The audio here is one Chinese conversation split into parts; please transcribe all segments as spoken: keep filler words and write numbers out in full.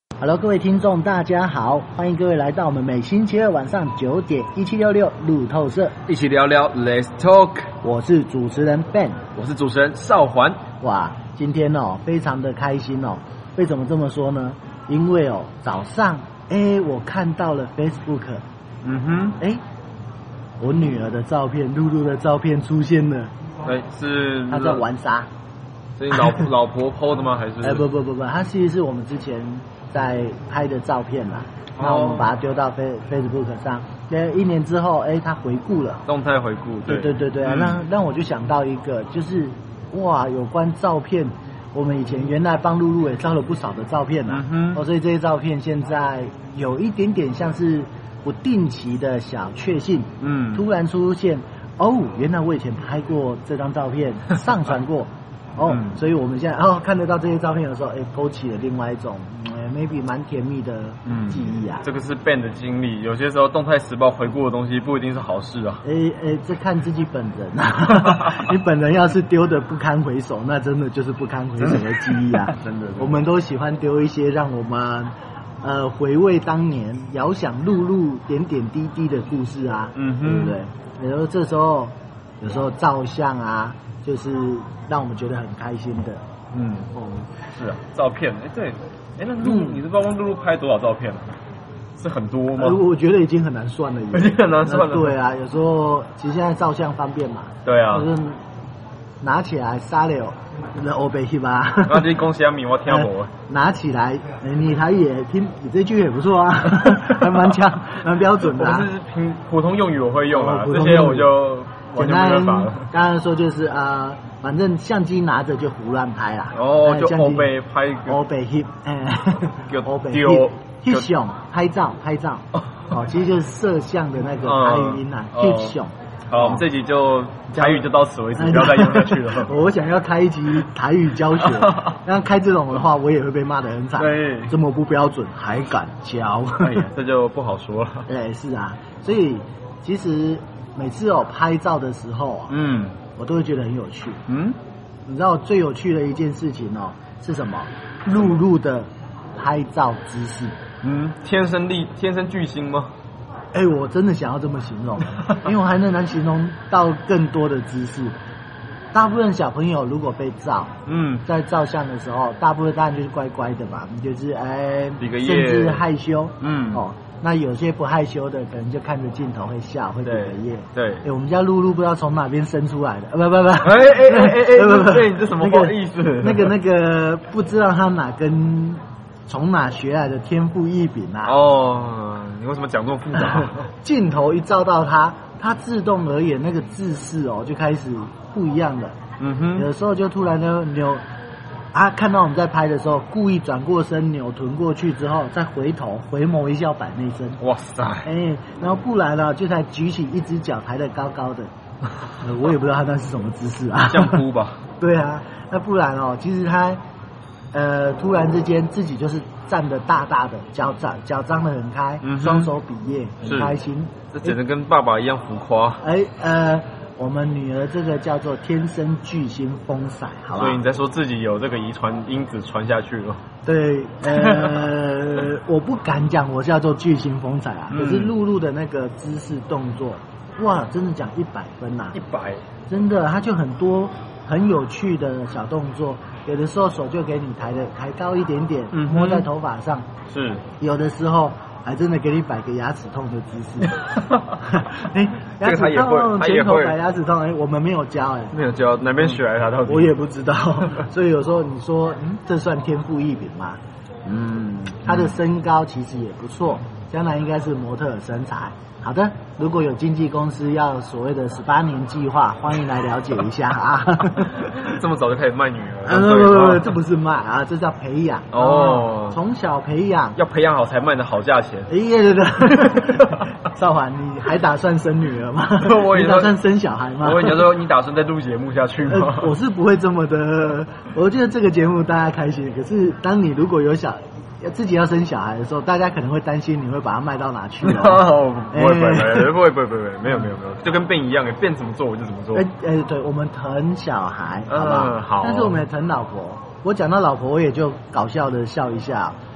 Hello， 各位听众，大家好，欢迎各位来到我们每星期二晚上九点一七六六路透社， 一起聊聊 Let's Talk。 我是主持人 Ben， 我是主持人少环。 哇，今天哦，非常的开心哦。为什么这么说呢？因为哦，早上哎，我看到了 Facebook， 嗯哼， 哎，我女儿的照片，露露的照片出现了。 哎，是她在玩沙。 是你老老婆 po 的吗？还是？ 哎，不不不不，她其实是我们之前在拍的照片啦。哦、那我们把它丢到 Facebook 上，呃，一年之后，哎，她回顾了。 动态回顾。 对对对对啊， 嗯、 让让我就想到一个，就是哇，有关照片，我们以前原来帮露露也照了不少的照片啦。嗯、哦，所以这些照片现在有一点点像是不定期的小确幸。嗯，突然出现，哦，原来我以前拍过这张照片，上传过。哦、嗯，所以我们现在哦看得到这些照片的时候，哎，勾起了另外一种，嗯 maybe 蛮甜蜜的记忆啊、 嗯。这个是 Ben 的经历，有些时候动态时报回顾的东西不一定是好事啊。 哎哎，这看自己本人啊，你本人要是丢的不堪回首，那真的就是不堪回首的记忆啊。 真的，真的我们都喜欢丢一些让我们呃回味当年、遥想露露点点滴滴的故事啊，嗯哼，对不对？然后这时候有时候照相啊。就是让我们觉得很开心的， 嗯，哦，是啊，照片，哎，对，哎，那露，你是帮露露拍多少照片啊？是很多吗？ 呃、我觉得已经很难算了，已经很难算了。 对啊，有时候其实现在照相方便嘛， 对啊， 就是拿起来撒了，那欧北去吧。 那这恭喜阿米，我听不。 拿起来，你台语也听，你这句也不错啊，还蛮强，蛮标准的、啊。 我是平普通用语我会用啊，这些我就。 简单，刚刚说就是啊、呃，反正相机拿着就胡乱拍啦。 哦，就欧北拍一个。 欧北 hip， 哎，欧北 hip hip 熊拍照拍照。哦，其实就是摄像的那个台语音啊 ，hip 熊。 好，我们这集就台语就到此为止，不要再用下去了。 我想要开一集台语教学，那开这种的话，我也会被骂得很惨。 对， 这么不标准还敢教？ 哎呀，这就不好说了。 对，是啊，所以其实。每次哦拍照的时候啊，嗯，我都会觉得很有趣。嗯，你知道最有趣的一件事情哦是什么？露露的拍照姿势。 嗯，天生丽天生巨星吗？ 哎，我真的想要这么形容，因为我还能能形容到更多的姿势。大部分小朋友如果被照，嗯，在照相的时候，大部分当然就是乖乖的嘛，就是哎，甚至害羞，嗯，哦。那有些不害羞的，可能就看着镜头会笑，会比个耶。 对， 哎，我们家露露不知道从哪边生出来的，不不不， 哎哎哎哎哎，不不，对，你这什么意思？ 那个那个不知道他哪根从哪学来的天赋异禀啊！ 哦，你为什么讲这么复杂？ 镜头一照到他，他自动而言那个姿势哦就开始不一样了。嗯哼，有时候就突然就扭。啊！看到我们在拍的时候，故意转过身，扭臀过去之后，再回头回眸一笑，摆内身。 哇塞！ 哎、欸，然后不然呢，就才举起一只脚，抬得高高的。呃、我也不知道他那是什么姿势啊。 相扑吧？ 对啊，那不然哦，其实他呃突然之间自己就是站得大大的，脚张脚张得很开，嗯、双手比耶，很开心。 这简直跟爸爸一样浮夸。 哎、欸、呃。我们女儿这个叫做天生巨星风采，好吧？ 所以你在说自己有这个遗传因子传下去了？ 对，呃，我不敢讲我叫做巨星风采啊，嗯、可是露露的那个姿势动作，哇，真的讲一百分呐、啊！ 一百， 真的，他就很多很有趣的小动作，有的时候手就给你抬的抬高一点点，嗯、摸在头发上， 是， 有的时候。还真的给你摆个牙齿痛的姿势，哎、欸，牙齿痛，前头摆牙齿痛，哎、欸，我们没有教、欸，哎， 没有教，哪边学来他到底？ 我也不知道，所以有时候你说，嗯，这算天赋异禀吗？嗯，他的身高其实也不错，将来应该是模特儿身材。好的，如果有经纪公司要所谓的十八年计划，欢迎来了解一下啊。 这么早就开始卖女儿？ 啊，不不不，这不是卖啊，这叫培养哦，从小培养， 要培养好才卖的好价钱。 哎呀，对对，少华，你还打算生女儿吗？ 我你打算生小孩吗？ 我跟你说，你打算再录节目下去吗？ 呃、我是不会这么的，我觉得这个节目大家开心，可是当你如果有小。自己要生小孩的时候，大家可能会担心你会把它卖到哪去哦。不会不会不会不会不会，没有没有没有，就跟变一样，变怎么做我就怎么做。 哎哎，对，我们疼小孩，好不好？ 嗯，好。 但是我们也疼老婆。我讲到老婆，我也就搞笑的笑一下。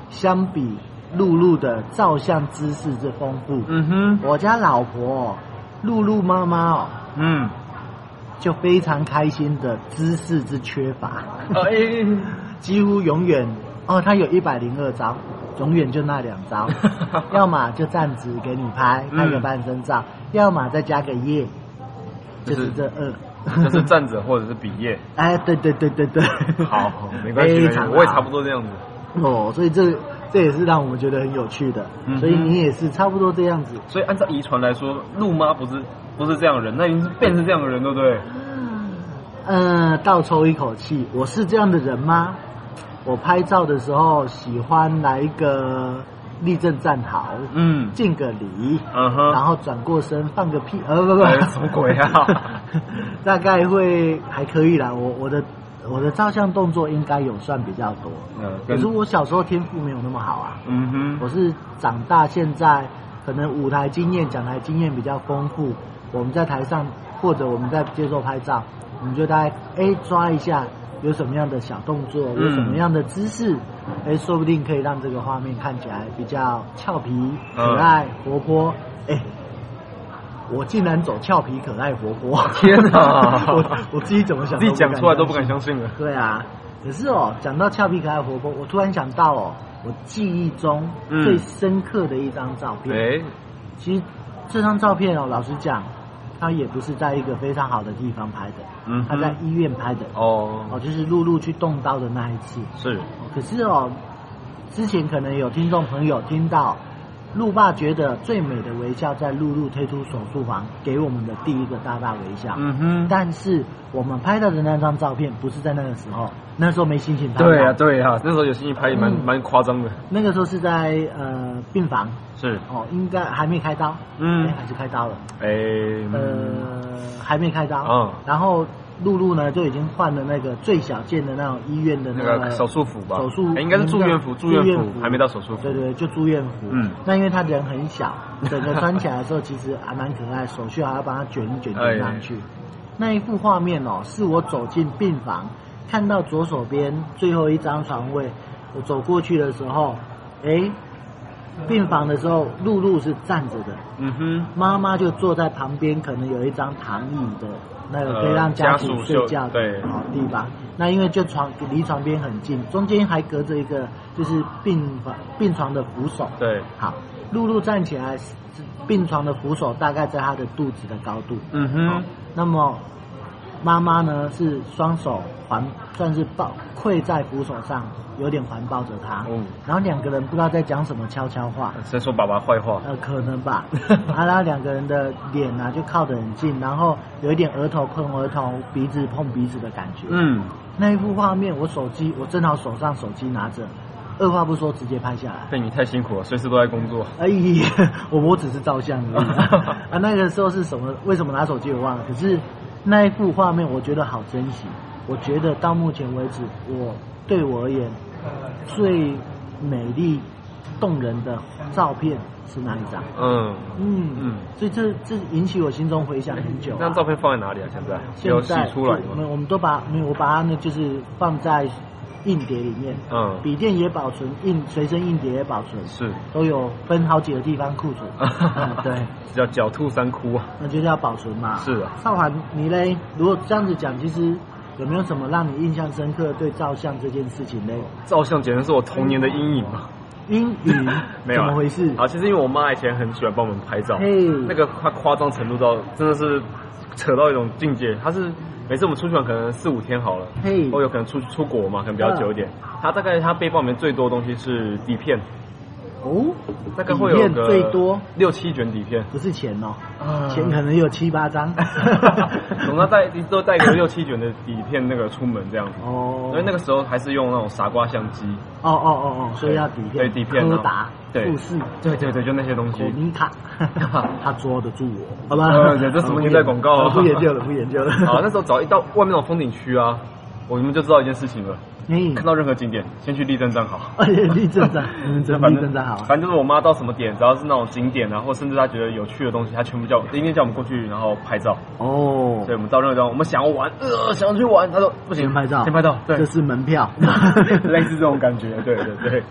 相比露露的照相姿势之丰富， 嗯哼， 我家老婆露露妈妈哦， 嗯， 就非常开心的姿势之缺乏， 哎、 几乎永远哦，她有一百零二招，永远就那两招，要么就站直给你拍，拍个半身照，嗯、要么再加个耶，就是这二。 就是站着或者是比耶。 哎，对对对对对。 好，没关系，我也差不多这样子。 哦，所以这这也是让我们觉得很有趣的。嗯、所以你也是差不多这样子。 所以按照遗传来说，陆妈不是不是这样的人，那已经是变成这样的人，对不对？ 嗯、呃，倒抽一口气，我是这样的人吗？我拍照的时候喜欢来一个立正站好，嗯，敬个礼，嗯哼，然后转过身放个屁，呃不不， 哎、什么鬼啊？ 大概会还可以啦，我我的我的照相动作应该有算比较多，嗯，可是我小时候天赋没有那么好啊，嗯哼，我是长大现在可能舞台经验、讲台经验比较丰富，我们在台上或者我们在接受拍照，我们就大概哎抓一下有什么样的小动作，有什么样的姿势，哎、嗯，说不定可以让这个画面看起来比较俏皮、可爱、嗯、活泼，哎。我竟然走俏皮可爱活泼！ 天哪！ 我我自己怎么想， 自己讲出来都不敢相信了。 对啊，可是哦，讲到俏皮可爱活泼，我突然想到哦，我记忆中最深刻的一张照片。哎、嗯，其实这张照片哦，老实讲，它也不是在一个非常好的地方拍的，嗯，它在医院拍的。哦，哦，就是露露去动刀的那一次。 是， 可是哦，之前可能有听众朋友听到。陆爸觉得最美的微笑在露露推出手术房给我们的第一个大大微笑。嗯哼。但是我们拍到的那张照片不是在那个时候，那时候没心情拍。 对啊，对啊，那时候有心情拍也蛮蛮夸张的。 那个时候是在呃病房。 是。 哦，应该还没开刀。嗯。还是开刀了。 哎。 呃，还没开刀。嗯。然后。露露呢就已经换了那个最小件的那种医院的那个手术服吧， 手术、 欸、应该是住院服，住院服还没到手术服。 对对，就住院服。嗯，那因为他人很小，整个穿起来的时候其实还蛮可爱，手续还要帮他卷一卷卷上去。哎、那一幅画面哦，是我走进病房，看到左手边最后一张床位，我走过去的时候，哎。病房的时候，露露是站着的，嗯哼，妈妈就坐在旁边，可能有一张躺椅的那个可以让家属睡觉的好地方。那因为就床离床边很近，中间还隔着一个就是病房病床的扶手。 对， 好，露露站起来，病床的扶手大概在她的肚子的高度。嗯哼，那么妈妈呢是双手环，算是抱跪在扶手上。有点环抱着他，嗯，然后两个人不知道在讲什么悄悄话， 在说爸爸坏话， 呃，可能吧。啊，然后两个人的脸啊就靠得很近，然后有一点额头碰额头，鼻子碰鼻子的感觉。嗯，那一幅画面，我手机我正好手上手机拿着，二话不说直接拍下来。 对，你太辛苦了，随时都在工作。 哎，我我只是照相而已。啊，那个时候是什么？为什么拿手机我忘了？可是那一幅画面我觉得好珍惜。我觉得到目前为止，我对我而言最美丽动人的照片是哪一张？嗯嗯嗯，所以这这引起我心中回想很久、啊。 那张照片放在哪里啊？现在现在洗出来吗？ 我们我们都把没有我把它呢就是放在硬碟里面，嗯，笔电也保存，硬随身硬碟也保存， 是都有分好几个地方库存。嗯、对， 叫狡兔三窟啊， 那就是要保存嘛。 是啊， 少涵你嘞？如果这样子讲，其实。有没有什么让你印象深刻对照相这件事情呢？ 照相简直是我童年的阴影嘛。 阴影？ 没有、啊， 怎么回事？ 啊，其实因为我妈以前很喜欢帮我们拍照，嘿，那个她夸张程度到真的是扯到一种境界。她是每次我们出去玩可能四五天好了，嘿，或有可能出出国嘛，可能比较久一点。她、嗯、大概她背包里面最多的东西是底片。 哦， 大概会有个最多六七卷底片， 不是钱哦，嗯、钱可能有七八张。 总要带都带个六七卷的底片那个出门这样子。哦，所以那个时候还是用那种傻瓜相机。 哦哦哦哦，所以要底片， 对底片， 柯达、富士， 对对对，就那些东西。 欧米卡，他捉得住我，好吧？ 呃，这什么年代广告啊？ 不研究了，不研究了。 好，那时候早一到外面那种风景区啊，我们就知道一件事情了。嗯，看到任何景点，先去立正站好。 哎，立正站，嗯，立正站好。 反正就是我妈到什么点，只要是那种景点啊，或甚至她觉得有趣的东西，她全部叫，一定叫我们过去，然后拍照。哦，所以我们到任何地方，我们想要玩，呃，想要去玩，她说不行， 先拍照， 先拍照，对， 这是门票， 类似这种感觉，对对对。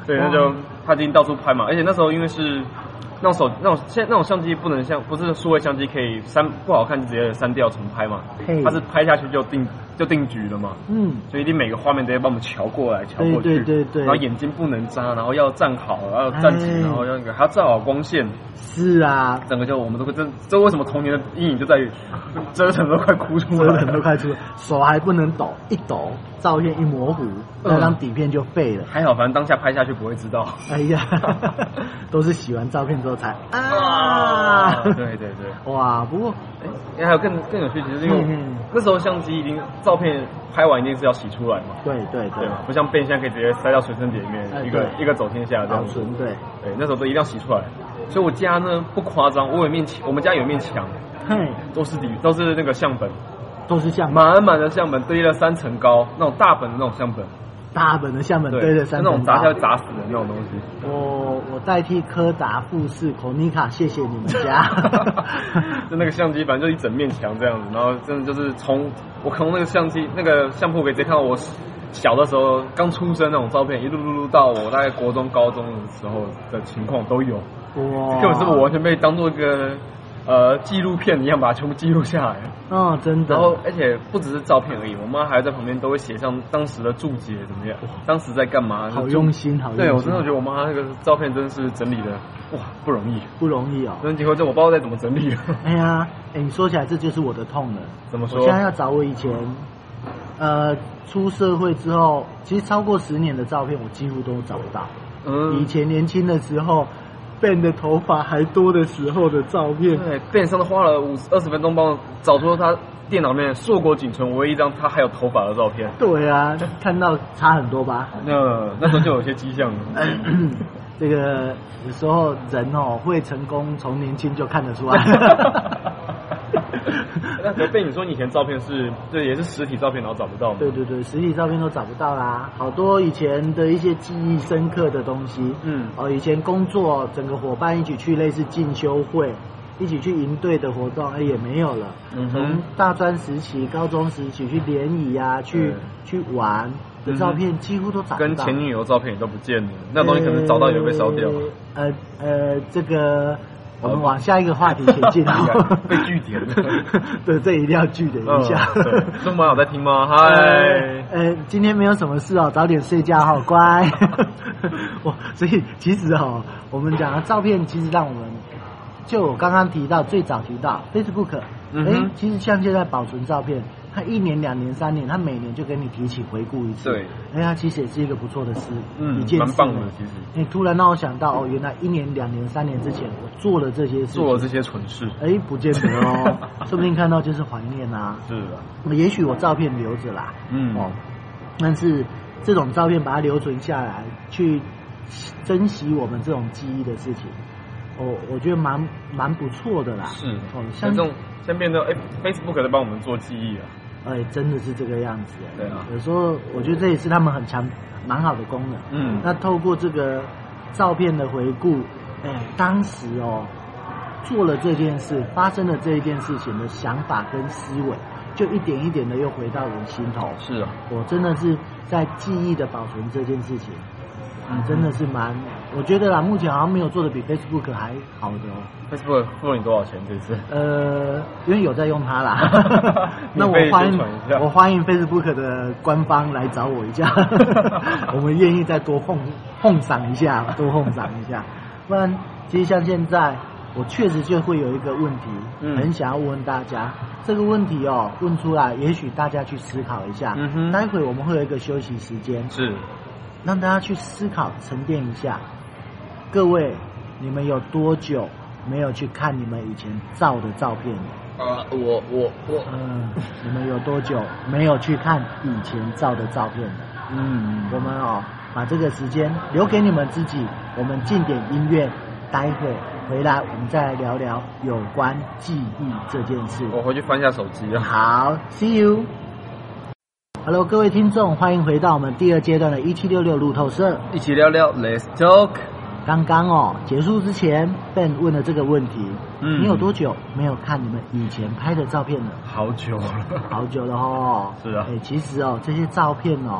对，那就他已经到处拍嘛，而且那时候因为是那种手那种现那种相机不能像不是数位相机可以删不好看就直接删掉重拍嘛，它是拍下去就定就定局了嘛，嗯，所以一定每个画面都要帮我们调过来调过去， 对对对对， 然后眼睛不能眨，然后要站好，然后站起，然后要那个还要照好光线， 是啊， 整个就我们都会真这为什么童年的阴影就在于折腾都快哭出来， 折腾都快出来，手还不能抖，一抖照片一模糊，那张底片就废了。 还好，反正当下拍下去不会知道。 哎呀，都是洗完照片之后才啊， 对对对， 哇！不过哎，还有更更有趣，其实因为那时候相机已经照片拍完一定是要洗出来嘛， 对对对， 不像变现在可以直接塞到随身碟里面，一个一个走天下这样子。 对对，那时候都一定要洗出来。所以我家呢不夸张，我有一面墙，我们家有一面墙，都是底都是那个相本， 都是相满满的相本堆了三层高，那种大本的那种相本。 大本的相本堆了三层高， 那种砸下去砸死的那种东西。 我我代替柯达、富士、口尼卡，谢谢你们家。 就那个相机，反正就一整面墙这样子，然后真的就是从我从那个相机那个相簿可以直接看到我小的时候刚出生那种照片，一路路路到我大概国中、高中的时候的情况都有。哇！根本是我完全被当做一个呃纪录片一样把它全部记录下来。 哦，真的。 然后而且不只是照片而已，我妈还在旁边都会写上当时的注解怎么样，当时在干嘛。 好用心，好用心。 对，我真的觉得我妈那个照片真是整理的哇不容易， 不容易哦。 真的结果这我不知道该怎么整理了。 哎呀，哎，你说起来这就是我的痛了。 怎么说？ 我现在要找我以前呃出社会之后，其实超过十年的照片我几乎都找不到。嗯，以前年轻的时候。Ben 的头发还多的时候的照片， 对 ，Ben 上次花了五二十分钟帮我找出他电脑里面硕果仅存唯一一张他还有头发的照片。 对啊，看到差很多吧？ 那那时候就有些迹象了。 这个有时候人哦会成功，从年轻就看得出来。 那可被你说你以前照片是，对，也是实体照片，然后找不到吗？ 对对对，实体照片都找不到啦，好多以前的一些记忆深刻的东西，嗯，哦，以前工作整个伙伴一起去类似进修会，一起去营队的活动，哎也没有了。嗯，从大专时期、高中时期去联谊啊，去去玩的照片几乎都找不到。 跟前女友照片也都不见了，那东西可能找到也被烧掉了。 呃呃，这个。我们往下一个话题前进啊！ 被据点了， 对，这一定要据点一下。 中马有在听吗？嗨， 呃，今天没有什么事哦，早点睡觉，好乖。哇，所以其实哦，我们讲的照片，其实让我们就我刚刚提到，最早提到 Facebook， 哎、嗯，其实像现在保存照片。他一年、两年、三年，他每年就跟你提起回顾一次。对，哎，他其实也是一个不错的事，嗯，一件事。蛮棒的，其实。你突然让我想到，哦，原来一年、两年、三年之前，我做了这些事情， 做了这些蠢事。 哎，不见得哦，说不定看到就是怀念啊。 是啊。 也许我照片留着啦，嗯，哦，但是这种照片把它留存下来，去珍惜我们这种记忆的事情，哦，我觉得蛮蛮不错的啦。 是，哦，像这种。现在变成哎 ，Facebook 在帮我们做记忆啊！ 哎，真的是这个样子。 对啊， 有时候我觉得这也是他们很强、蛮好的功能。嗯，那透过这个照片的回顾，哎，当时哦做了这件事，发生了这一件事情的想法跟思维，就一点一点的又回到我的心头。 是啊， 我真的是在记忆的保存这件事情，嗯，真的是蛮，我觉得啦，目前好像没有做的比 Facebook 还好的哦。 Facebook 付了你多少钱这次？ 呃，因为有在用它啦。那我欢迎我欢迎 Facebook 的官方来找我一下，我们愿意再多哄哄赏一下，多哄赏一下。不然，其实像现在，我确实就会有一个问题，嗯、很想要问大家。这个问题哦，问出来，也许大家去思考一下。嗯哼。待会我们会有一个休息时间， 是让大家去思考、沉淀一下。各位，你们有多久没有去看你们以前照的照片？ 啊、呃，我我我， 嗯，你们有多久没有去看以前照的照片了？嗯，我们哦，把这个时间留给你们自己，我们进点音乐，待会回来我们再来聊聊有关记忆这件事。 我回去翻一下手机啊。 好 ，See you。Hello， 各位听众，欢迎回到我们第二阶段的一七六六路透社， 一起聊聊 Let's Talk。 刚刚哦，结束之前 Ben 问了这个问题，嗯，你有多久没有看你们以前拍的照片了？ 好久了， 好久了哦。 是啊， 哎，其实哦，这些照片哦，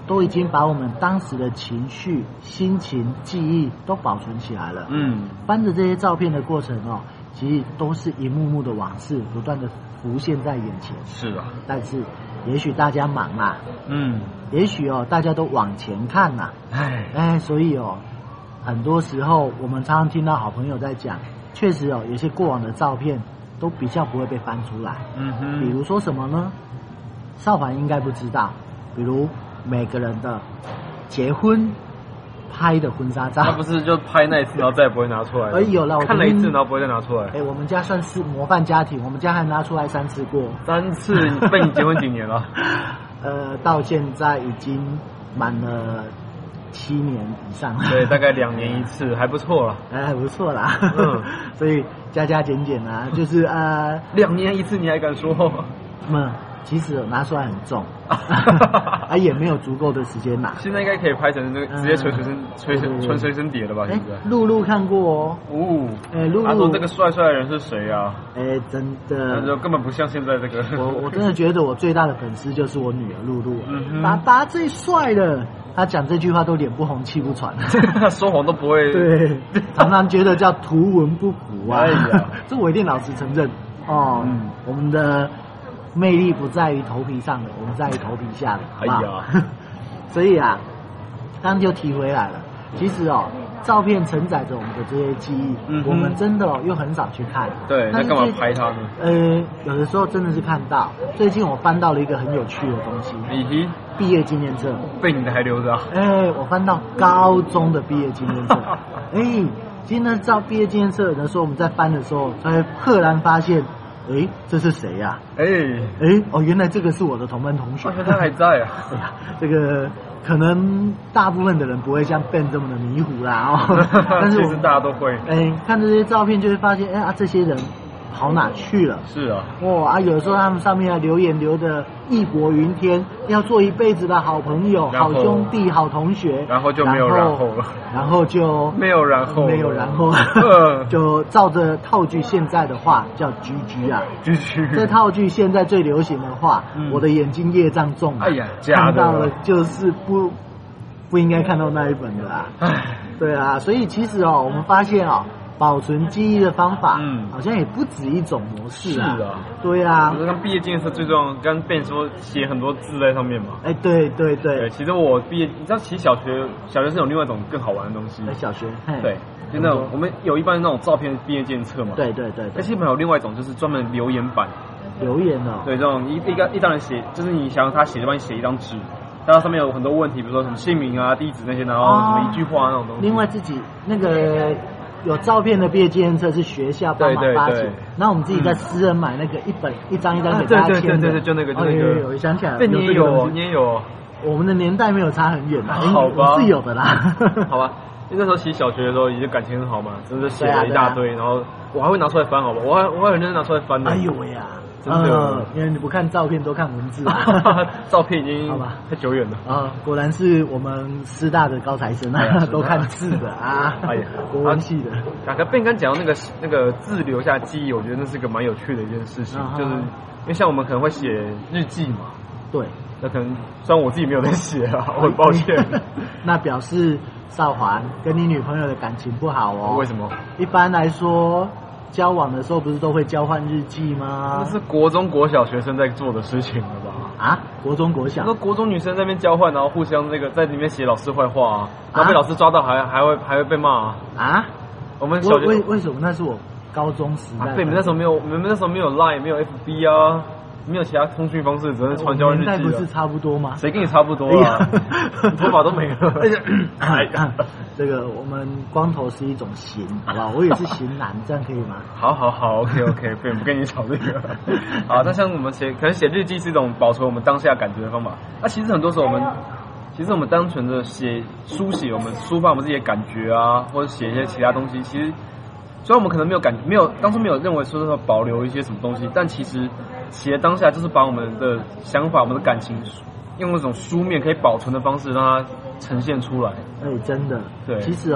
都已经把我们当时的情绪、心情、记忆都保存起来了。嗯，翻着这些照片的过程哦，其实都是一幕幕的往事，不断的浮现在眼前。 是啊， 但是也许大家忙啦，嗯，也许哦大家都往前看啦，哎哎，所以哦，很多时候我们常常听到好朋友在讲，确实哦，有些过往的照片都比较不会被翻出来。嗯哼，比如说什么呢？少环应该不知道，比如每个人的结婚拍的婚纱照， 那不是就拍那一次，然后再也不会拿出来了？ 哎，有了， 看了一次，然后不会再拿出来。 哎，我们家算是模范家庭，我们家还拿出来三次过。 三次？被你结婚几年了？ 呃，到现在已经满了七年以上了。 对，大概两年一次，还不错了。 哎，还不错啦。嗯，所以加加减减啊，就是呃， 两年一次，你还敢说？ 嗯。其实拿出来很重，啊也没有足够的时间拿。 现在应该可以拍成那个直接纯随身、随身、纯随身碟了吧？现在。 露露看过哦。 哦。哎，露露。他说这个帅帅的人是谁啊？ 哎，真的。 就根本不像现在这个。 我我真的觉得我最大的粉丝就是我女儿露露。嗯爸爸最帅了。他讲这句话都脸不红气不喘， 说谎都不会。 对，常常觉得叫图文不符啊。哎呀，这我一定老实承认哦。嗯，我们的。魅力不在于头皮上的，我们在于头皮下的，好不好？哎呀，所以啊，刚刚就提回来了。其实哦，照片承载着我们的这些记忆，嗯、我们真的哦又很少去看。 对，那干嘛拍它呢？ 呃，有的时候真的是看到。最近我翻到了一个很有趣的东西， 嗯、 毕业纪念册， 被你的还留着啊？ 哎，我翻到高中的毕业纪念册，哎，今天照毕业纪念册，有的时候我们在翻的时候，才会赫然发现。哎，这是谁呀、啊？哎哎哦，原来这个是我的同班同学， 他还在啊！ 哎呀，这个可能大部分的人不会像 Ben 这么的迷糊啦哦，但是我们大家都会。 哎，看这些照片就会发现，哎啊，这些人跑哪去了？ 是啊， 哇啊，有的时候他们上面还留言留的义薄云天，要做一辈子的好朋友、好兄弟、好同学， 然后就没有然后了， 然后就没有然后， 没有然后，就照着套句现在的话叫 G G 啊 ，G G。 这套句现在最流行的话，嗯、我的眼睛业障重、啊， 哎呀， 看到了就是不不应该看到那一本的啊，哎，对啊，所以其实哦，我们发现哦。保存记忆的方法，嗯，好像也不止一种模式啊。 是啊， 对啊。 我刚毕业纪念册最重要，刚Ben说写很多字在上面嘛。 哎，对对对。 对，其实我毕业，你知道，其实小学小学是有另外一种更好玩的东西。 在小学。 对，就那种我们有一般那种照片毕业纪念册嘛。 对对对。 那基本上有另外一种，就是专门留言板。 留言哦。 对，这种一一个一张人写，就是你想要他写，就帮你写一张纸。然后上面有很多问题，比如说什么姓名啊、地址那些，然后什么一句话那种东西。 另外自己那个。有照片的毕业纪念册是学校帮忙发行，然后我们自己在私人买那个一本、嗯、一张一张给大家签的。 对对对对，就那个就那个。 哦、我想起来了， 对，你也有，你也有。 我们的年代没有差很远啦， 好吧， 我是有的啦。 好吧，因为那时候其实小学的时候已经感情很好嘛，真的写了一大堆，啊啊、然后我还会拿出来翻，好吧，我还我还很认真拿出来翻的。 哎呦喂呀！真的、呃，因为你不看照片，都看文字啊。 照片已经好吧，太久远了啊、呃！果然是我们师大的高材生啊，哎、都看字的啊。哎呀，国文系的。 刚刚Ben刚讲到那个那个字留下记忆，我觉得那是个蛮有趣的一件事情，啊、就是因为像我们可能会写日记嘛。 对。 那可能虽然我自己没有在写啊，我很抱歉。 那表示少环跟你女朋友的感情不好哦。 为什么？ 一般来说。交往的时候不是都会交换日记吗？ 那是国中国小学生在做的事情了吧？ 啊，国中国小， 那国中女生在那边交换，然后互相那个在里面写老师坏话啊，然后被老师抓到还还会还会被骂啊。 啊？ 我们小学为为什么那是我高中时代？ 啊、对，你们那时候没有，你们那时候没有 Line， 没有 F B 啊。没有其他通讯方式，只能传交日记了。 年代不是差不多吗？ 谁跟你差不多啊？头发都没了。 哎呀，这个我们光头是一种型，好不好？我也是型男，这样可以吗？ 好好好 ，OK OK， 不不跟你吵这个。好，那像我们写，可能写日记是一种保存我们当下感觉的方法。那其实很多时候我们，其实我们单纯的写书写，我们抒发我们自己的感觉啊，或者写一些其他东西，其实。虽然我们可能没有感没有当初没有认为说是保留一些什么东西，但其实写的当下就是把我们的想法、我们的感情，用那种书面可以保存的方式让它呈现出来。 哎，真的， 对， 其实哦，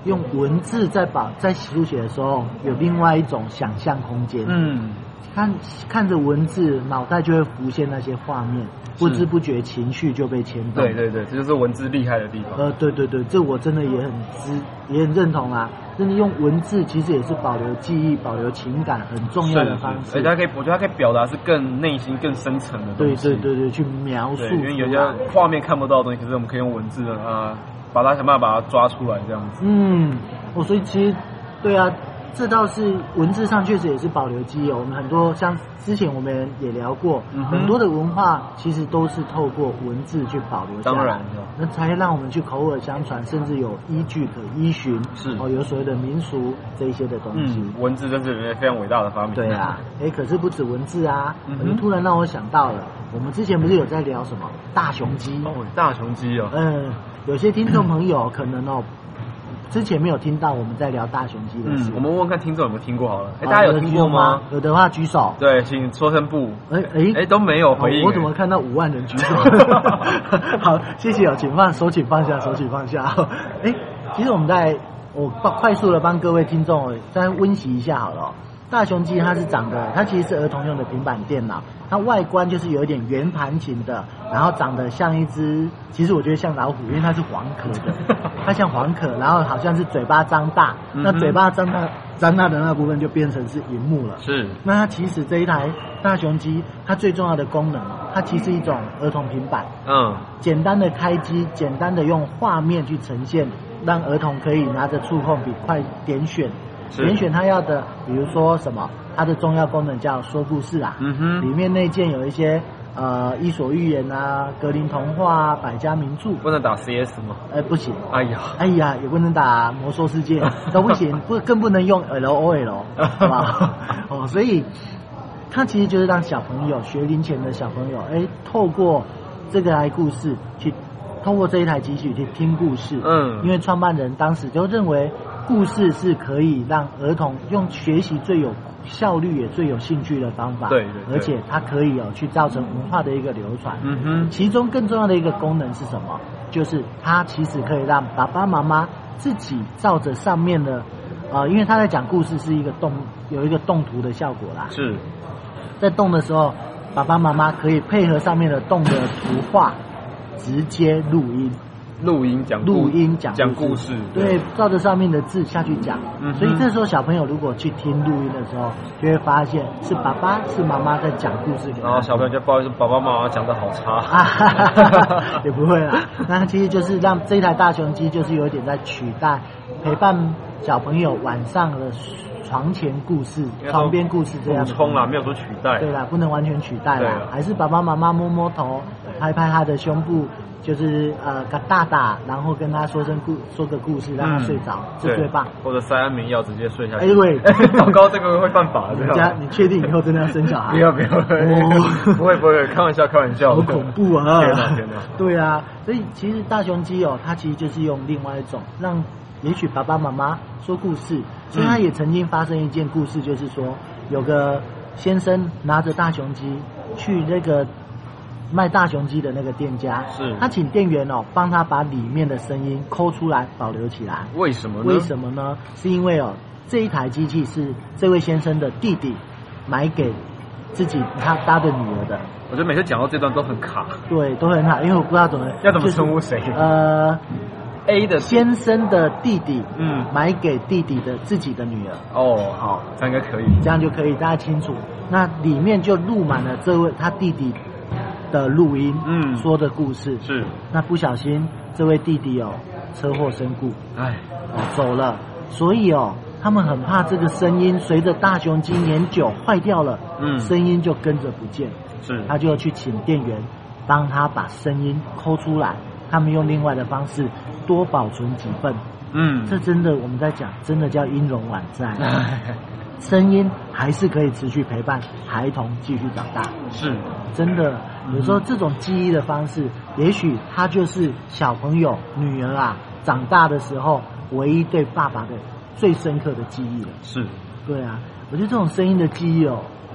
用文字在把在书写的时候有另外一种想象空间。嗯，看看着文字，脑袋就会浮现那些画面，不知不觉情绪就被牵动。 对对对，这就是文字厉害的地方。 呃，对对对，这我真的也很支也很认同啊。真的用文字其实也是保留记忆、保留情感很重要的方式。 而且它可以，我觉得它可以表达是更内心、更深层的东西。 对对对对，去描述。 因为有些画面看不到的东西，可是我们可以用文字的啊，把它想办法把它抓出来，这样子。 嗯，我所以其实对啊。这倒是文字上确实也是保留记忆。我们很多像之前我们也聊过，嗯、很多的文化其实都是透过文字去保留下来，当然，那才让我们去口耳相传，甚至有依据可依循。是哦，有所谓的民俗这一些的东西。 嗯、文字真是人类非常伟大的发明。 对啊，哎，可是不止文字啊，嗯、突然让我想到了，我们之前不是有在聊什么大雄鸡？ 哦，大雄鸡哦。 嗯，有些听众朋友可能哦。之前没有听到我们在聊大雄鸡的事、嗯， 我们问问看听众有没有听过好了。哎、欸，大家有听过吗？ 有的话举手。 对，请说声不。 哎哎哎，都没有回应、 哦。我怎么看到五万人举手？好，谢谢哦，请放手，请放下，手请放下。哎，其实我们在我快速的帮各位听众再温习一下好了、哦。大雄鸡它是长的，它其实是儿童用的平板电脑，它外观就是有一点圆盘型的，然后长得像一只，其实我觉得像老虎，因为它是黄壳的，它像黄壳，然后好像是嘴巴张大，嗯、那嘴巴张大张大的那部分就变成是萤幕了。是，那它其实这一台大雄鸡，它最重要的功能，它其实一种儿童平板，嗯，简单的开机，简单的用画面去呈现，让儿童可以拿着触控笔快点选。点选他要的，比如说什么，它的重要功能叫说故事啊，嗯哼，里面内建有一些呃伊索寓言啊、格林童话啊、百家名著。 不能打 C S 吗？ 呃，不行。 哎呀， 哎呀，也不能打魔兽世界，都不行，不更不能用 L O L， 好吧？哦，所以它其实就是让小朋友学龄前的小朋友，哎，透过这个来故事去，透过这一台机器去听故事。嗯，因为创办人当时就认为。故事是可以让儿童用学习最有效率也最有兴趣的方法，对 对, 对，而且它可以哦去造成文化的一个流传。嗯哼，其中更重要的一个功能是什么？就是它其实可以让爸爸妈妈自己照着上面的，呃，因为他在讲故事是一个动有一个动图的效果啦，是在动的时候，爸爸妈妈可以配合上面的动的图画，直接录音。 录音讲录音讲讲故事， 对，照着上面的字下去讲。嗯，所以这时候小朋友如果去听录音的时候，就会发现是爸爸是妈妈在讲故事给他。 然后小朋友就不好意思，爸爸妈妈讲的好差。 啊，也不会啦。那其实就是让这台大雄鸡就是有一点在取代陪伴小朋友晚上的床前故事、床边故事这样。 补充啦，没有说取代。 对啦，不能完全取代啦，还是爸爸妈妈摸摸头，拍拍他的胸部。就是呃，给大打，然后跟他说声故说个故事，让他睡着，是、嗯、最棒。 或者塞安眠药直接睡下去。 哎喂， 糟糕，这个会犯法的。 人家，你确定以后真的要生小孩？ 不要不要，哦、不会不会，开玩笑开玩笑。 好恐怖啊！ 天哪天哪！ 对啊，所以其实大雄鸡哦，它其实就是用另外一种让，也许爸爸妈妈说故事，所以他也曾经发生一件故事，就是说有个先生拿着大雄鸡去那个。卖大雄鸡的那个店家，是他请店员哦帮他把里面的声音抠出来保留起来。 为什么呢？ 为什么呢？是因为哦这一台机器是这位先生的弟弟买给自己他他的女儿的。 我觉得每次讲到这段都很卡。 对，都很卡，因为我不知道怎么要怎么称呼谁。 就是、呃 ，A 的先生的弟弟，嗯，买给弟弟的自己的女儿。 哦，好，这样应该可以， 这样就可以大家清楚。那里面就录满了这位他弟弟的录音，嗯，说的故事是。那不小心，这位弟弟哦，车祸身故，哎，哦走了。所以哦，他们很怕这个声音随着大雄鸡年久坏掉了，嗯，声音就跟着不见。是，他就去请店员帮他把声音抠出来。他们用另外的方式多保存几份。嗯，这真的我们在讲，真的叫音容宛在。声音还是可以持续陪伴孩童继续长大，是真的。有时候这种记忆的方式，也许它就是小朋友、女儿啊长大的时候唯一对爸爸的最深刻的记忆了。是，对啊，我觉得这种声音的记忆哦，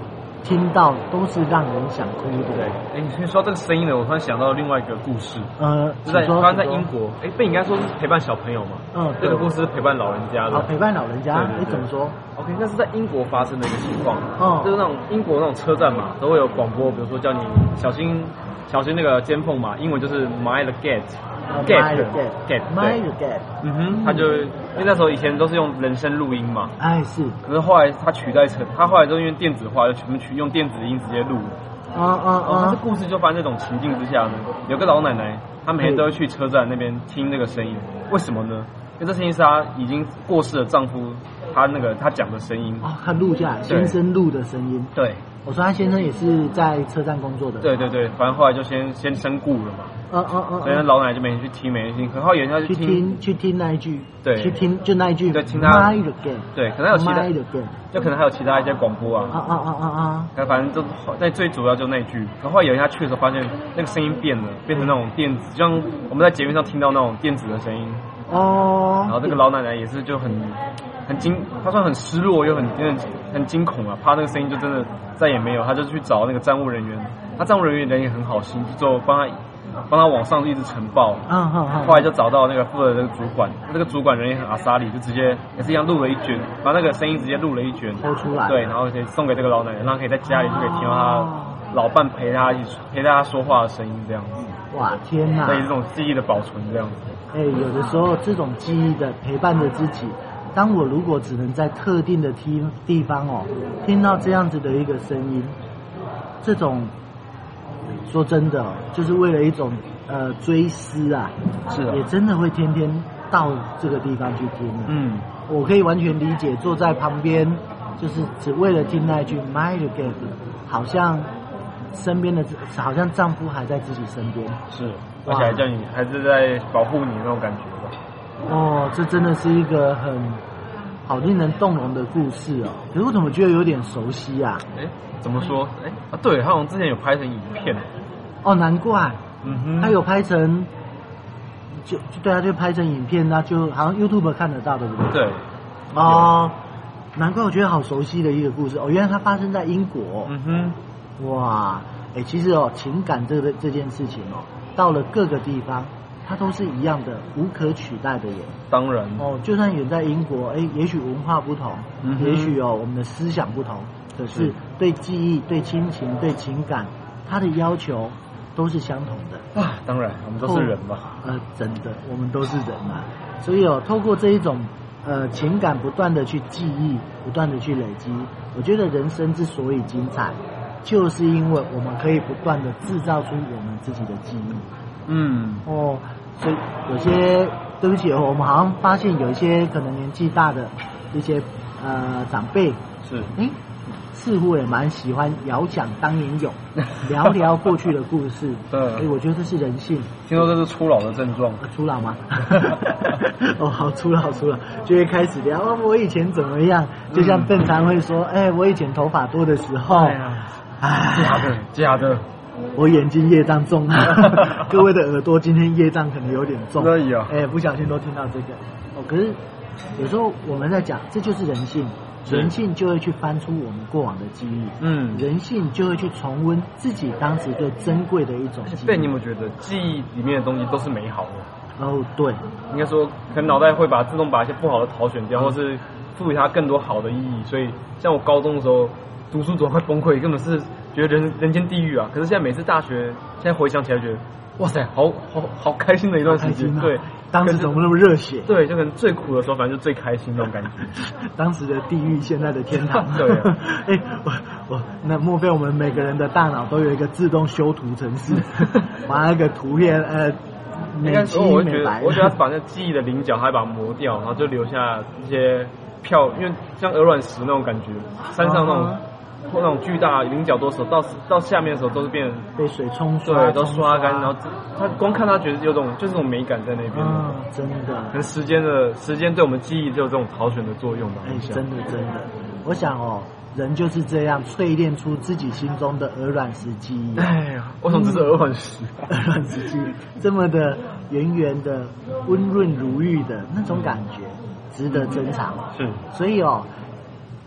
听到都是让人想哭的。 对，哎，你说这个声音呢，我突然想到另外一个故事。 呃， 就在发生在英国，哎，不应该说是陪伴小朋友嘛？ 嗯， 这个故事是陪伴老人家的。 好，陪伴老人家，哎，怎么说 ？OK， 那是在英国发生的一个情况。 哦， 就是那种英国那种车站嘛，都会有广播，比如说叫你小心小心那个尖缝嘛，英文就是 mind the gate。Gap gap mind the gap， 嗯哼，他就因为那时候以前都是用人声录音嘛， 哎是， 可是后来他取代成，他后来就因为电子化，就全部取用电子音直接录。 啊啊啊！ 这故事就发生这种情境之下呢，有个老奶奶，她每天都会去车站那边听那个声音，为什么呢？因为这声音是她已经过世的丈夫，他那个他讲的声音。 哦，他录下来，先生录的声音。 对。 我说他先生也是在车站工作的。 对对对，反正后来就先先身故了嘛。嗯嗯嗯。所以老奶奶就每天去听，每天听，可后来有人要去听去听那一句。 对。 去听就那一句。 对，听他。 Mind again。 对，可能还有其他。Mind again。就可能还有其他一些广播啊。 啊啊啊啊啊！ 那反正就那最主要就那一句，可后来有人他去的时候发现那个声音变了，变成那种电子，像我们在节目上听到那种电子的声音。哦。然后这个老奶奶也是就很。很惊，他算很失落又很有点很惊恐啊，怕那个声音就真的再也没有，他就去找那个站务人员，他站务人员人也很好心，就帮他帮他往上一直呈报，嗯嗯嗯，后来就找到那个负责的主管，那个主管人也很阿萨里，就直接也是一样录了一卷，把那个声音直接录了一卷， 抽出来， 对，然后可以送给这个老奶奶，让她可以在家里就可以听到她老伴陪她一起陪她说话的声音这样子。 哇，天哪！ 所以这种记忆的保存这样子。 哎，有的时候这种记忆的陪伴着自己。当我如果只能在特定的地地方哦，听到这样子的一个声音，这种说真的、哦，就是为了一种呃追思啊， 是、哦， 也真的会天天到这个地方去听。 嗯， 我可以完全理解，坐在旁边就是只为了听那句 "My God"， 好像身边的好像丈夫还在自己身边， 是，而且还叫你还是在保护你那种感觉吧。 哦，这真的是一个很好令人动容的故事哦。可是我怎么觉得有点熟悉啊？ 哎，怎么说？哎啊，对，他好像之前有拍成影片。 哦，难怪， 嗯哼， 他有拍成，就就对啊，就拍成影片，那就好像 YouTube 看得到，对不对？ 对。 哦，难怪我觉得好熟悉的一个故事哦，原来它发生在英国。 嗯哼， 哇，哎，其实哦，情感这个这件事情哦，到了各个地方。它都是一样的，无可取代的耶。 当然哦，就算远在英国，哎，也许文化不同，嗯、也许哦我们的思想不同，可是对记忆、对亲情、对情感，它的要求都是相同的啊。当然，我们都是人嘛。 呃，真的，我们都是人嘛。所以哦，透过这一种呃情感不断的去记忆，不断的去累积，我觉得人生之所以精彩，就是因为我们可以不断的制造出我们自己的记忆。 嗯， 哦，所以有些对不起，我们好像发现有一些可能年纪大的一些呃长辈是， 哎，似乎也蛮喜欢遥想当年勇，聊聊过去的故事。 对， 哎，我觉得这是人性。 听说这是初老的症状。 呃、初老吗？哦，好，初老，初老，就会开始聊、哦、我以前怎么样，就像邓常会说，哎，我以前头发多的时候，哎呀， 哎，假的，假的。 我眼睛业障重各位的耳朵今天业障可能有点重， 可以啊， 哎，不小心都听到这个哦。可是有时候我们在讲，这就是人性，人性就会去翻出我们过往的记忆，嗯，人性就会去重温自己当时最珍贵的一种记忆。 对，你有没有觉得记忆里面的东西都是美好的？ 哦，对， 应该说，可能脑袋会把自动把一些不好的挑选掉，嗯、或是赋予它更多好的意义。所以，像我高中的时候读书总会崩溃，根本是。觉得人人间地狱啊！可是现在每次大学，现在回想起来，觉得哇塞，好好好开心的一段时间。 啊、 对， 当时怎么那么热血？ 对，就可能最苦的时候，反正就最开心那种感觉。 当时的地狱，现在的天堂。 对、啊， 哎、欸，我我那莫非我们每个人的大脑都有一个自动修图程式，把那个图片呃美肌美白？ 我觉得他把那记忆的棱角，还把它磨掉，然后就留下一些票，因为像鹅卵石那种感觉，山上那种。啊或那种巨大棱角多时候，到到下面的时候都是变被水冲刷， 对，都刷干，然后他光看他觉得有种就是这种美感在那边。 啊，真的。 可能时间的时间对我们记忆就有这种陶选的作用吧。 哎，真的真的，我想哦，人就是这样淬炼出自己心中的鹅卵石记忆。 哎呀，为什么只是鹅卵石？ 鹅卵石记忆这么的圆圆的、温润如玉的那种感觉，值得珍藏。 是， 所以哦。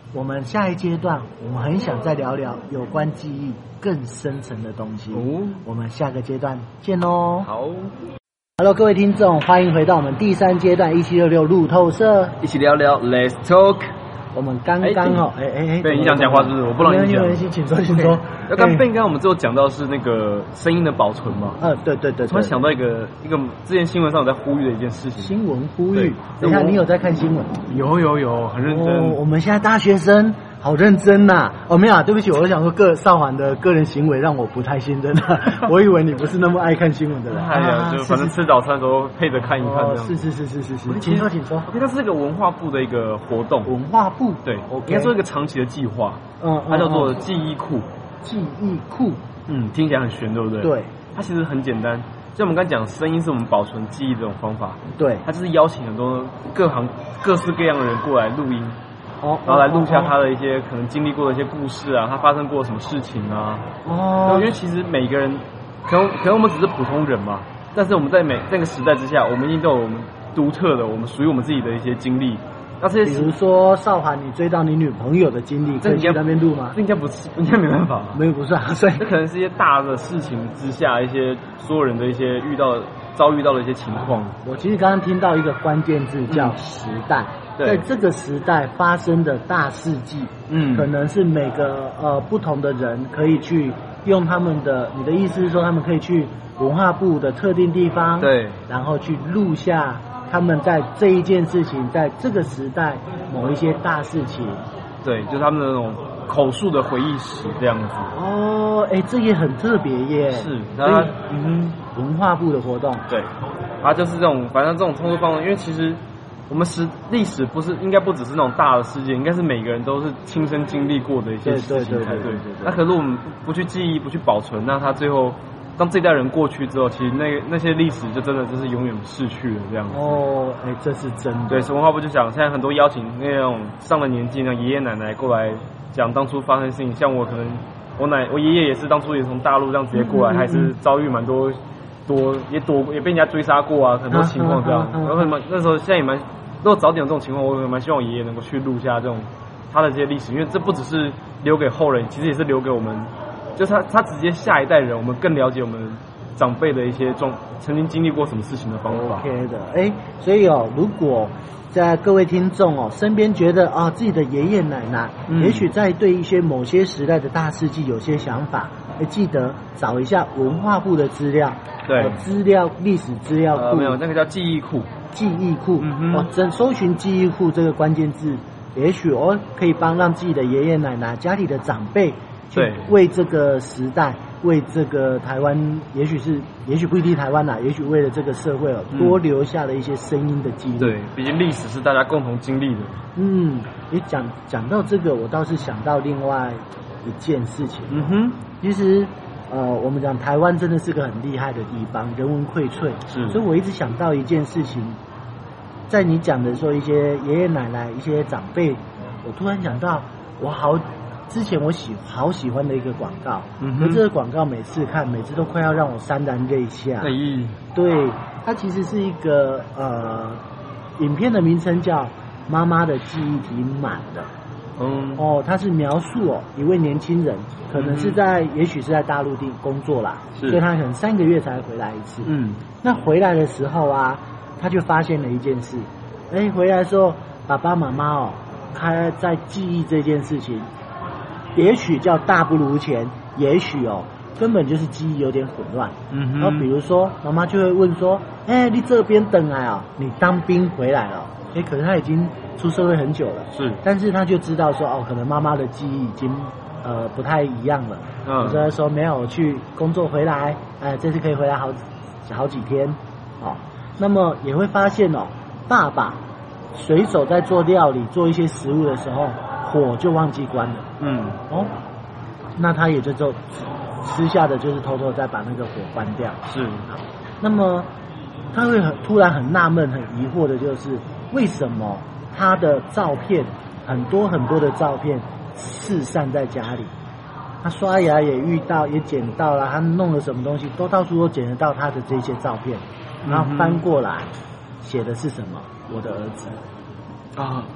我们下一阶段，我们很想再聊聊有关记忆更深层的东西。哦，我们下个阶段见喽。 好。 Hello， 各位听众，欢迎回到我们第三阶段一七六六路透社， 一起聊聊 Let's Talk。 我们刚刚哦，哎哎哎， 被影响讲话是不是？我不能影响。 没关系，请说，请说。 那刚刚刚我们最后讲到是那个声音的保存嘛？ 呃，对对对。 突然想到一个一个之前新闻上有在呼吁的一件事情。 新闻呼吁？等一下，你有在看新闻？ 有有有，很认真。 哦，我们现在大学生。好认真呐、啊！哦，没有啊，对不起，我想说个少环的个人行为让我不太信任啊。我以为你不是那么爱看新闻的人。 哎呀，就反正吃早餐的时候配着看一看这样。 是是是是是是，请说请说。 OK， 它是一个文化部的一个活动。 文化部对， OK， 应该说一个长期的计划。嗯，它叫做记忆库。 记忆库， 嗯，听起来很玄，对不对？ 对， 它其实很简单。就我们刚才讲，声音是我们保存记忆的这种方法。 对， 它就是邀请很多各行各式各样的人过来录音。哦，然后来录下他的一些可能经历过的一些故事啊，他发生过什么事情啊？哦，因为其实每个人，可能可能我们只是普通人嘛，但是我们在每这个时代之下，我们一定都有我们独特的，我们属于我们自己的一些经历。那这些， 比如说少华，你追到你女朋友的经历，可以去那边录吗？ 这应该不是，应该没办法。 没有，不是啊，所以这可能是一些大的事情之下，一些所有人的一些遇到遭遇到的一些情况。 我其实刚刚听到一个关键字叫时代。在这个时代发生的大事记，嗯，可能是每个呃不同的人可以去用他们的，你的意思是说他们可以去文化部的特定地方， 对， 然后去录下他们在这一件事情，在这个时代某一些大事情， 对，就是他们的那种口述的回忆史这样子。 哦，哎，这也很特别耶。 是，然后嗯，文化部的活动， 对，它就是这种，反正这种创作方式，因为其实。我们史历史不是应该不只是那种大的事件，应该是每个人都是亲身经历过的一些事情才对。那可是我们不去记忆，不去保存，那他最后当这一代人过去之后，其实那那些历史就真的就是永远逝去了这样子。 哦，哎，这是真的。 对，文化部就讲，现在很多邀请那种上了年纪的爷爷奶奶过来讲当初发生的事情，像我可能我奶我爷爷也是当初也从大陆这样直接过来，嗯嗯嗯还是遭遇蛮多多也躲也被人家追杀过啊，很多情况这样。然后蛮那时候现在也蛮。如果早点有这种情况，我蛮希望我爷爷能够去录下这种他的这些历史，因为这不只是留给后人，其实也是留给我们，就是他他直接下一代人，我们更了解我们长辈的一些状曾经经历过什么事情的方法。 OK 的，哎，所以哦，如果在各位听众哦身边觉得啊、哦、自己的爷爷奶奶，嗯、也许在对一些某些时代的大事记有些想法，哎，记得找一下文化部的资料， 对， 呃、资料历史资料库、 呃、没有那个叫记忆库。 记忆库，嗯、哦，真搜寻记忆库这个关键字，也许哦可以帮让自己的爷爷奶奶、家里的长辈，去为这个时代、为这个台湾，也许是，也许不一定台湾啦，也许为了这个社会哦，多留下了一些声音的记录。 对，毕竟历史是大家共同经历的。 嗯，你讲讲到这个，我倒是想到另外一件事情。嗯哼，其实。呃，我们讲台湾真的是个很厉害的地方，人文荟萃。是，所以我一直想到一件事情，在你讲的说一些爷爷奶奶、一些长辈，我突然想到，我好之前我喜好喜欢的一个广告，嗯，可这个广告每次看，每次都快要让我潸然泪下。哎，对，它其实是一个呃，影片的名称叫《妈妈的记忆体满了》。嗯，哦，他是描述哦，一位年轻人，可能是在，嗯、也许是在大陆地工作啦，所以他可能三个月才回来一次。嗯，那回来的时候啊，他就发现了一件事，哎，回来的时候，爸爸妈妈哦，他在记忆这件事情，也许叫大不如前，也许哦，根本就是记忆有点混乱。嗯哼，然后比如说，妈妈就会问说，哎，你这边等来哦，你当兵回来了，哎，可是他已经。出社会很久了，是，但是他就知道说，哦，可能妈妈的记忆已经呃不太一样了。嗯，所以说没有去工作回来，哎、呃，这次可以回来好好几天，哦，那么也会发现哦，爸爸随手在做料理、做一些食物的时候，火就忘记关了。嗯，哦，那他也就就私下的就是偷偷再把那个火关掉。是，好，那么他会很突然很纳闷、很疑惑的就是为什么？他的照片很多很多的照片四散在家里，他刷牙也遇到也捡到了，他弄了什么东西都到处都捡得到他的这些照片，然后翻过来写的是什么？我的儿子啊，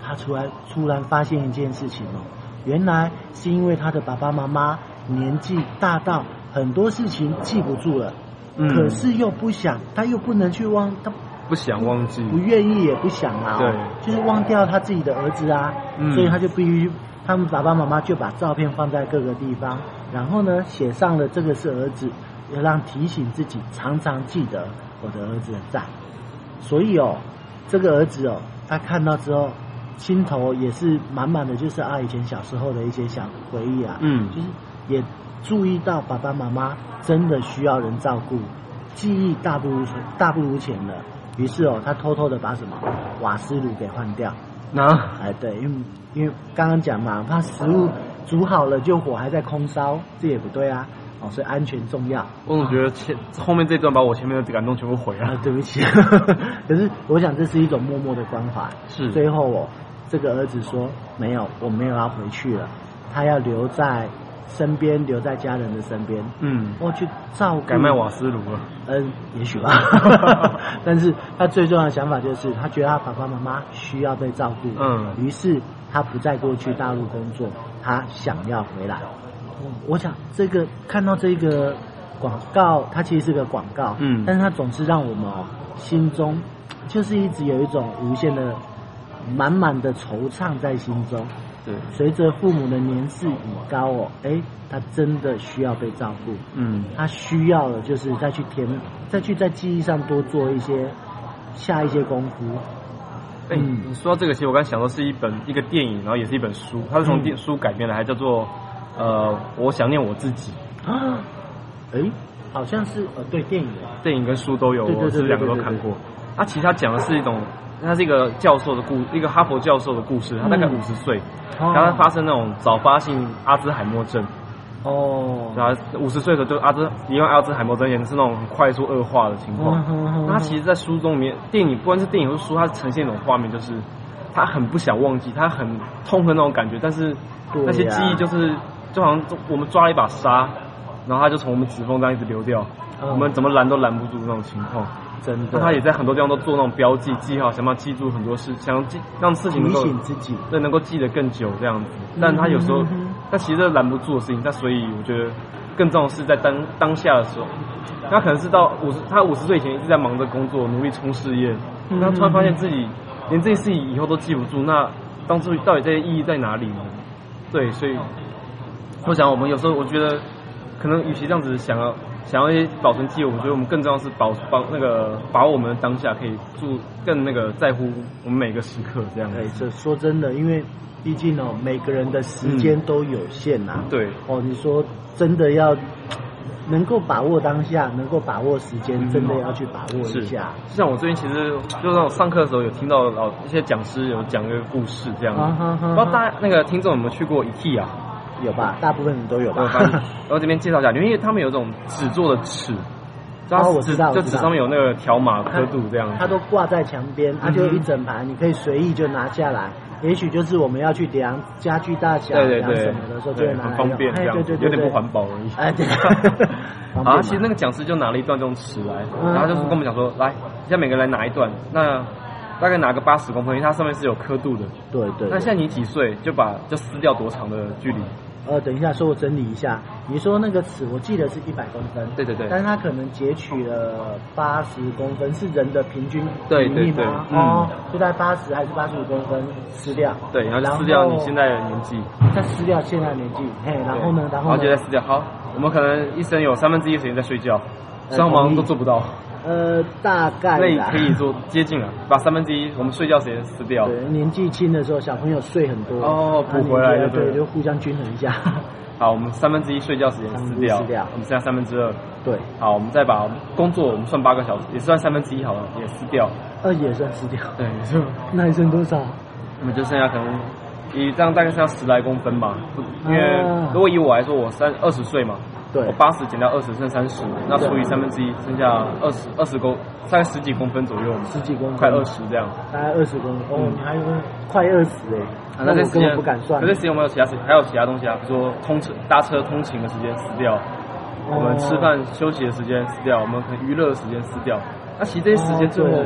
他突然突然发现一件事情哦，原来是因为他的爸爸妈妈年纪大到很多事情记不住了，嗯、可是又不想，他又不能去忘，他不想忘记， 不愿意也不想啊、哦， 对， 就是忘掉他自己的儿子啊，嗯、所以他就必须，他们爸爸妈妈就把照片放在各个地方，然后呢写上了这个是儿子，要让提醒自己常常记得我的儿子在。所以哦，这个儿子哦，他看到之后，心头也是满满的，就是啊以前小时候的一些小回忆啊，嗯，就是也注意到爸爸妈妈真的需要人照顾，记忆大不如大不如前了。于是哦，他偷偷的把什么瓦斯炉给换掉。 啊， 哎，对，因为因为刚刚讲嘛，怕食物煮好了就火还在空烧，这也不对啊。哦，所以安全重要。 我总觉得前后面这段把我前面的感动全部毁了。 啊，对不起。可是我想这是一种默默的关怀。 是。 最后哦，这个儿子说没有，我没有要回去了，他要留在身边，留在家人的身边。嗯。我去照顾。 改卖瓦斯炉了。 嗯，也许吧。但是他最重要的想法就是，他觉得他爸爸妈妈需要被照顾。嗯。于是他不再过去大陆工作，他想要回来。我想这个看到这个广告，它其实是个广告，嗯，但是它总是让我们哦心中就是一直有一种无限的满满的惆怅在心中。 对， 随着父母的年事已高哦，哎，他真的需要被照顾，嗯，他需要的就是再去填，再去在记忆上多做一些下一些功夫。 哎、欸，嗯，你说到这个，其实我刚想到是一本一个电影，然后也是一本书，它是从电、嗯、书改编的，还叫做。呃，我想念我自己啊，哎，好像是呃，对，电影， 电影跟书都有，我是两个都看过。啊，其实他讲的是一种，他是一个教授的故，一个哈佛教授的故事。他大概五十岁，然后他发生那种早发性阿兹海默症。哦，然后五十岁的时候就阿兹罹患阿兹海默症，也是那种很快速恶化的情况。嗯、那他其实，在书中里面，电影不管是电影或是书，它呈现一种画面，就是他很不想忘记，他很痛恨那种感觉，但是那些记忆就是。就好像我们抓了一把沙，然后它就从我们指缝这样一直流掉，嗯、我们怎么拦都拦不住那种情况。 真的。 那他也在很多地方都做那种标记记号，想办法记住很多事，想记让事情能够提醒自己， 对，能够记得更久这样子。但他有时候，嗯、但其实拦不住的事情。但所以我觉得更重要的是在当当下的时候，他可能是到五十，他五十岁以前一直在忙着工作，努力冲事业，嗯、他突然发现自己连这些事情以后都记不住，那当初到底这些意义在哪里呢？对，所以。我想，我们有时候我觉得，可能与其这样子想要想要一些保存记忆，我觉得我们更重要是保保那个把握我们的当下，可以注更那个在乎我们每个时刻这样子。 对，这说真的，因为毕竟哦，每个人的时间都有限呐、啊嗯。对。 哦，你说真的要能够把握当下，能够把握时间，嗯、真的要去把握一下。 像我最近其实就是我上课的时候有听到老一些讲师有讲一个故事这样子，啊、哈哈哈不知道大家那个听众有没有去过 IKEA？ 有吧，大部分人都有吧。 然后这边介绍一下，因为他们有这种纸做的尺， 哦，我知道， 就纸上面有那个条码刻度这样子， 它都挂在墙边，它就一整排，你可以随意就拿下来。也许就是我们要去量家具大小、 对对对量什么的时候，就会拿来用， 很方便这样子， 对对对， 有点不环保而已。 哎，对。 好，其实那个讲师就拿了一段这种尺来，然后就是跟我们讲说，来，现在每个人来拿一段，那。大概拿个八十公分，因为它上面是有刻度的。 对 对, 对。 那现在你几岁，就把就撕掉多长的距离？ 呃，等一下，说我整理一下。你说那个尺，我记得是一百公分。 对对对。 但是它可能截取了八十公分，是人的平均对对对。 嗯、哦，就在八十还是八十五公分撕掉。 对，然后撕掉你现在的年纪。 再撕掉现在的年纪，嘿，然后呢，然后呢？ 然后就再撕掉。好，我们可能一生有三分之一的时间在睡觉，虽然我们都做不到。 呃，大概那也可以做接近了，把三分之一我们睡觉时间撕掉。 对，年纪轻的时候，小朋友睡很多哦，补回来就对，就互相均衡一下。 好，我们三分之一睡觉时间撕掉， 撕掉， 我们剩下三分之二。 对， 好，我们再把工作我们算八个小时，也算三分之一好了，也撕掉。 呃，也算撕掉。 对，没错。 那还剩多少？ 我们就剩下可能。以这样大概剩下十来公分吧，因为如果以我来说，我三二十岁嘛， 对， 我八十减掉二十剩三十，那除以三分之一，剩下二十二十公，大概十几公分左右， 十几公分， 快二十这样， 大概二十公分，哦，你还有快二十哎，那我根本不敢算。 可是时间我们有其他事，还有其他东西啊，比如说通车、搭车通勤的时间撕掉，我们吃饭休息的时间撕掉，我们可能娱乐的时间撕掉。那其实这些时间最后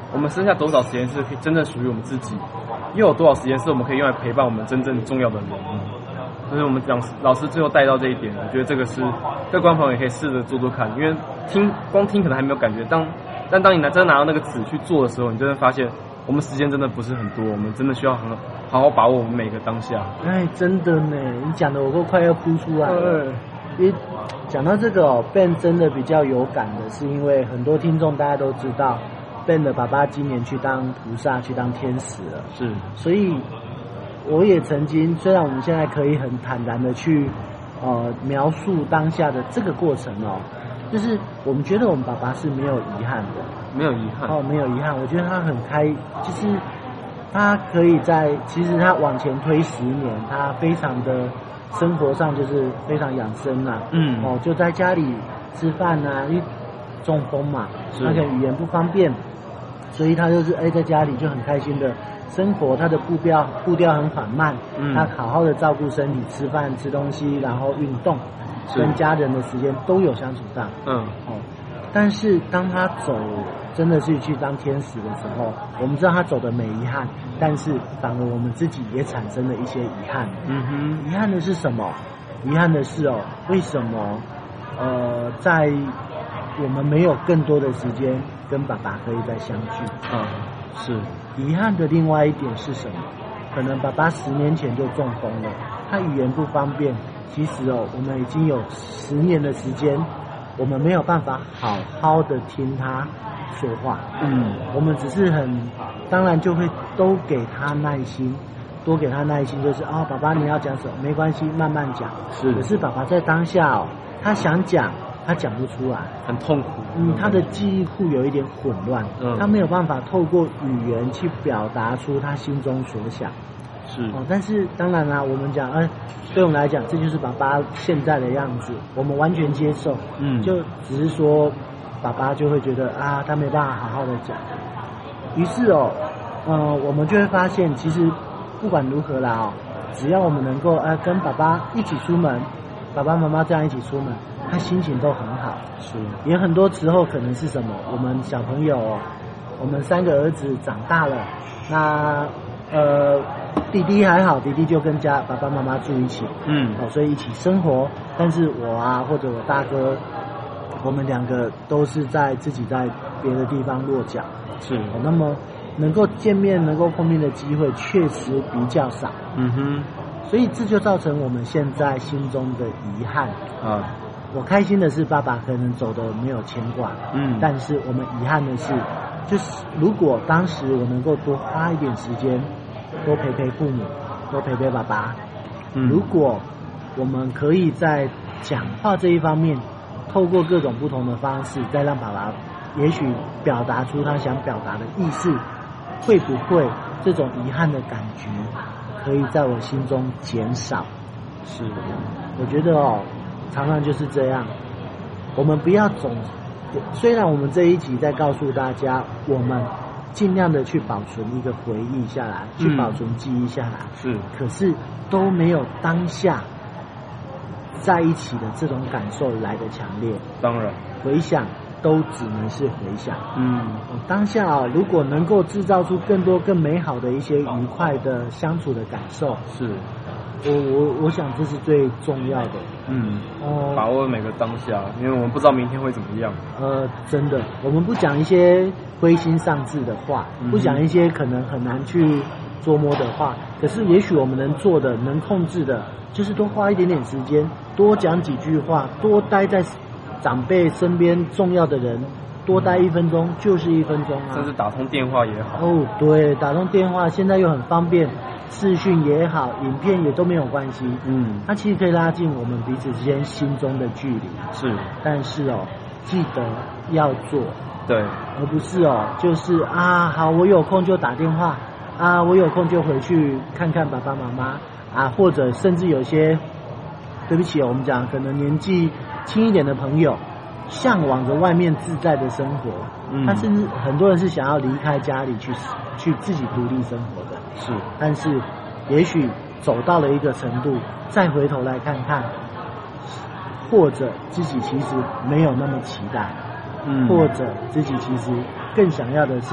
我们剩下多少时间是可以真正属于我们自己，又有多少时间是我们可以用来陪伴我们真正重要的人。所以我们讲老师最后带到这一点，我觉得这个是各位观众朋友也可以试着做做看，因为听光听可能还没有感觉，当但当你拿真的拿到那个纸去做的时候，你就会发现我们时间真的不是很多，我们真的需要很好好把握我们每个当下。 哎，真的呢，你讲的我都快要哭出来了。因为讲到这个哦 ，Ben 真的比较有感的是，因为很多听众大家都知道 ，Ben 的爸爸今年去当菩萨，去当天使了。 是， 所以我也曾经，虽然我们现在可以很坦然的去呃描述当下的这个过程哦，就是我们觉得我们爸爸是没有遗憾的， 没有遗憾哦，没有遗憾。我觉得他很开，就是他可以在，其实他往前推十年，他非常的生活上就是非常养生啊，嗯，哦，就在家里吃饭啊，因为中风嘛，他可能语言不方便，所以他就是哎在家里就很开心的生活，他的步调步调很缓慢，嗯，他好好的照顾身体，吃饭吃东西，然后运动，跟家人的时间都有相处到，嗯，哦，但是当他走真的是去当天使的时候，我们知道他走的没遗憾，但是反而我们自己也产生了一些遗憾。嗯哼，遗憾的是什么？遗憾的是哦，为什么呃在我们没有更多的时间跟爸爸可以再相聚？嗯，是。遗憾的另外一点是什么？可能爸爸十年前就中风了，他语言不方便。其实哦，我们已经有十年的时间，我们没有办法好好的听他说话。嗯，我们只是很，当然就会都给他耐心，多给他耐心，就是哦，爸爸你要讲什么没关系，慢慢讲。是，可是爸爸在当下哦，他想讲，他讲不出来， 很痛苦。 嗯，他的记忆库有一点混乱，嗯，他没有办法透过语言去表达出他心中所想。是哦，但是当然啦，我们讲，哎、呃，对我们来讲，这就是爸爸现在的样子，我们完全接受。嗯，就只是说，爸爸就会觉得啊，他没办法好好的讲。于是哦，呃，我们就会发现，其实不管如何啦哦，只要我们能够呃跟爸爸一起出门，爸爸妈妈这样一起出门，他心情都很好。是，也很多时候可能是什么，我们小朋友哦，我们三个儿子长大了，那呃。弟弟还好，弟弟就跟家爸爸妈妈住一起，嗯，哦，所以一起生活。但是我啊，或者我大哥，我们两个都是在自己在别的地方落脚，是。哦，那么能够见面、能够碰面的机会确实比较少，嗯哼。所以这就造成我们现在心中的遗憾啊。我开心的是爸爸可能走的没有牵挂，嗯，但是我们遗憾的是，就是如果当时我能够多花一点时间。多陪陪父母，多陪陪爸爸。嗯，如果我们可以在讲话这一方面，透过各种不同的方式，再让爸爸也许表达出他想表达的意思，会不会这种遗憾的感觉可以在我心中减少？是，我觉得哦，常常就是这样。我们不要总，虽然我们这一集在告诉大家，我们。尽量的去保存一个回忆下来，去保存记忆下来，是，可是都没有当下在一起的这种感受来的强烈。当然，回想都只能是回想。嗯，当下啊，如果能够制造出更多更美好的一些愉快的相处的感受，是。我我我想这是最重要的，嗯，哦，把握每个当下，因为我们不知道明天会怎么样。呃，真的，我们不讲一些灰心丧志的话，嗯、不讲一些可能很难去捉摸的话，可是也许我们能做的、能控制的，就是多花一点点时间，多讲几句话，多待在长辈身边重要的人。多待一分钟就是一分钟啊，甚至打通电话也好。哦，对，打通电话现在又很方便，视讯也好，影片也都没有关系。嗯，它其实可以拉近我们彼此之间心中的距离。是，但是哦，记得要做，对，而不是哦，就是啊，好，我有空就打电话啊，我有空就回去看看爸爸妈妈啊，或者甚至有些，对不起，我们讲可能年纪轻一点的朋友。向往着外面自在的生活，嗯，他甚至很多人是想要离开家里去去自己独立生活的，是。但是，也许走到了一个程度，再回头来看看，或者自己其实没有那么期待，嗯，或者自己其实更想要的是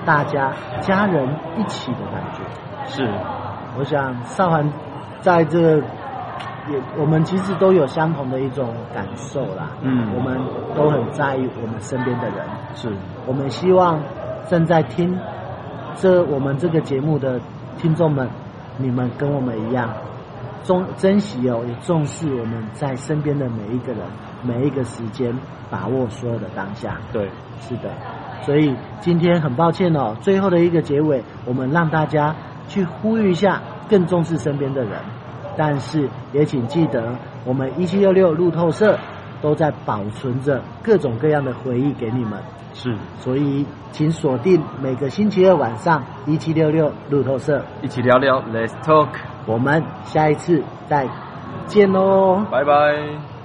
大家家人一起的感觉。 是， 我想少涵在这个也，我们其实都有相同的一种感受啦。嗯，我们都很在意我们身边的人。 是， 我们希望正在听这我们这个节目的听众们，你们跟我们一样，重珍惜哦，也重视我们在身边的每一个人，每一个时间，把握所有的当下。 对， 是的。所以今天很抱歉哦，最后的一个结尾，我们让大家去呼吁一下，更重视身边的人。但是也请记得，我们一七六六路透社都在保存着各种各样的回忆给你们。 是， 所以请锁定每个星期二晚上一七六六路透社， 一起聊聊 Let's Talk。 我们下一次再见喽， 拜拜。